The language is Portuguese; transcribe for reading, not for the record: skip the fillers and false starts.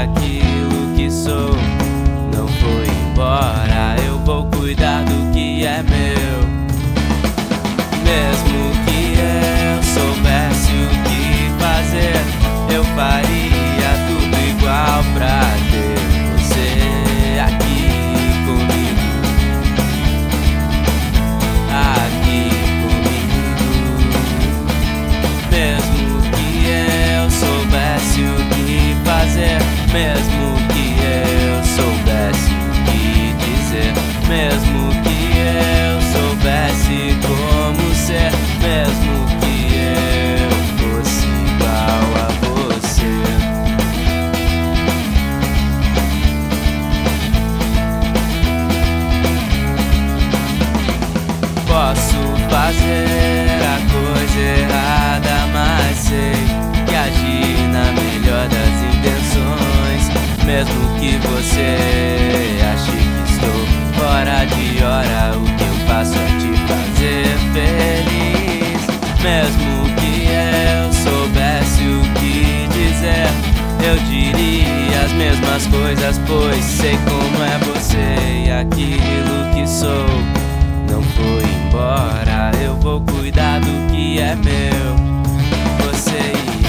aquilo que sou não foi embora. Eu vou cuidar do que é meu. Mesmo que eu soubesse o que fazer, eu faria tudo igual pra ter você aqui comigo. Aqui comigo. Mesmo que eu soubesse o que fazer, mesmo que eu soubesse o que dizer, mesmo que eu soubesse como ser, mesmo que eu fosse igual a você. Posso fazer a coisa errada, mas sei que agir na melhor das intenções. Mesmo que você ache que estou fora de hora, o que eu faço é te fazer feliz. Mesmo que eu soubesse o que dizer, eu diria as mesmas coisas, pois sei como é você. E aquilo que sou não foi embora. Eu vou cuidar do que é meu. Você e